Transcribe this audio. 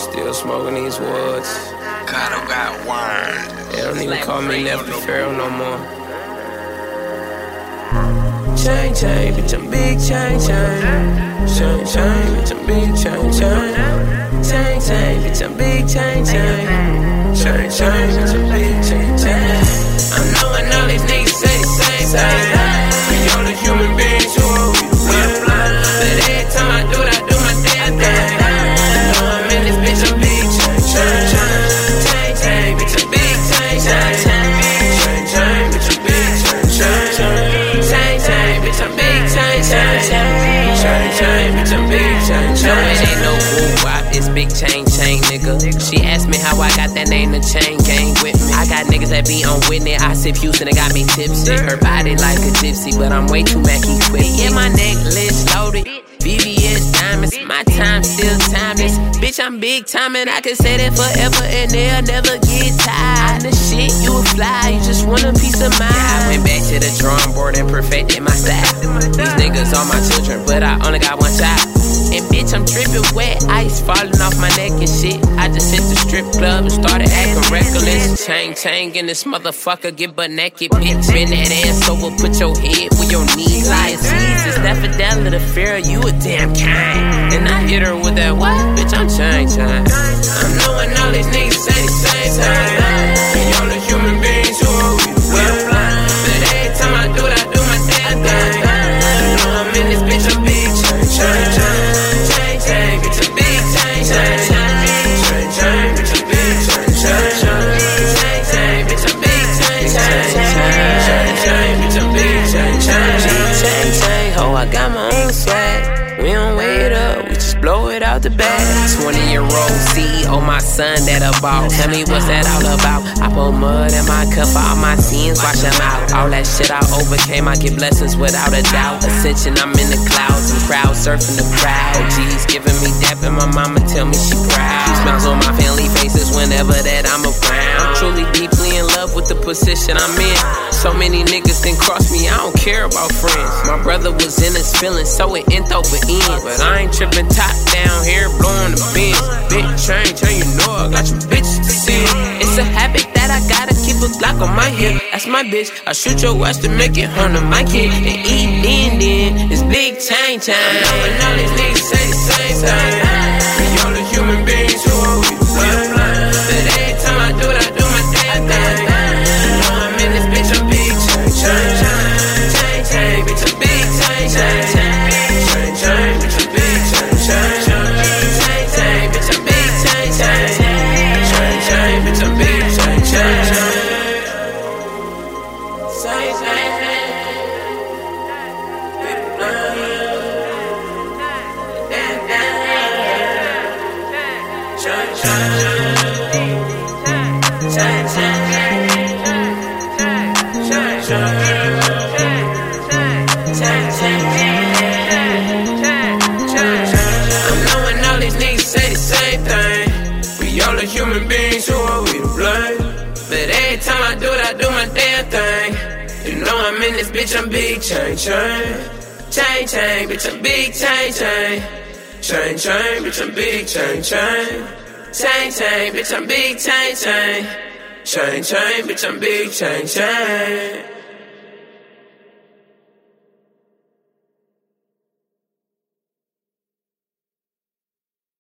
Still smoking these woods. Kato got wine. They don't even call me Lefty Pharaoh no more. Chain, chain, bitch, I'm big chain, chain. Chain, chain, bitch, I'm big chain, chain. Chain, chain, bitch, I'm big chain, chain. Chain, chain, bitch, I'm big chain, chain. I'm knowing all these niggas say the same thing. We all the human beings who are blind. But every time I do it, I do my damn thing. I know I'm in this bitch, I'm big chain, chain, chain. Chain, chain, bitch, I'm big chain, chain. Chain, chain, bitch, I'm big chain, chain. Bitch, I'm big chain, chain, chain, chain, bitch, I'm big chain, chain. No, it ain't no woo-wop, it's big chain, chain, nigga. She asked me how I got that name, the chain gang with me. I got niggas that be on with it. I sip Houston, it got me tipsy. Her body like a gypsy, but I'm way too Mackie quick. Yeah, my necklace loaded, VVS diamonds, my time still timeless. Bitch, I'm big time and I can say that forever and they'll never get tired. The shit, you a fly, you just want a piece of mind. I went back to the drawing board and perfected my style. These niggas are my children, but I only got one child. And bitch, I'm dripping wet, ice falling off my neck and shit. I just hit the strip club and started acting reckless. Chain, chain in this motherfucker, get butt naked, bitch. Bend that ass over, put your head where your knees lie. Jesus, that Fidel the Pharaoh, you a damn king. And I hit her with that what? Bitch, I'm chain, chain. I'm knowing all these niggas say the same thing. We all the human beings who are blind. But every time I do it, I do my damn thing. You know I'm in this bitch, I'm big chain, chain, chain. Chain, chain, bitch, I'm big chain, chain. Chain, chain, bitch, I'm big chain, chain. Chain, chain, bitch, I'm big chain, chain. Chain, chain, bitch, I'm big chain, chain. Chain, chain, ho, I got my own swag. We don't wait up, we just blow it out the bag. 20-year-old CEO, my son that a boss. Tell me what's that all about? I put mud in my cup, all my sins, wash them out. All that shit I overcame, I get blessings without a doubt. Ascension, I'm in the clouds, I'm crowd surfing the crowd. OG's giving me dap and my mama tell me she proud. She smiles on my family faces whenever that I'm around. I'm truly deeply in love with the position I'm in. So many niggas didn't cross me, I don't care about friends. My brother was in his feelings, so it end over end. But I ain't tripping top down here, blowing the bins. Big chain, chain, you know I got your bitches to see. It's a habit that I gotta keep a Glock on my hip. That's my bitch, I shoot your ass to make it home to my kid. And eat then, it's big chain, chain. I know and all these niggas say the same thing. We all the human beings who are blind. But every time I do it, I do my damn thing. You know I'm in this bitch, I'm big chain, chain. Chain, chain, bitch, I'm big chain, chain. Chain, bitch, I'm big chain, chain. Chain, chain, bitch, I'm big chain, chain. Chain, chain, bitch, I'm big chain, chain. Chain, chain, human beings who are we to blame. But every time I do it, I do my damn thing. You know I'm in this bitch, I'm big chain, chain. Chain, chain, bitch, I'm big chain, chain. Chain, chain, bitch, I'm big chain, chain. Chain, chain, bitch, I'm big chain, chain. Chain, chain, bitch, I'm big chain, chain.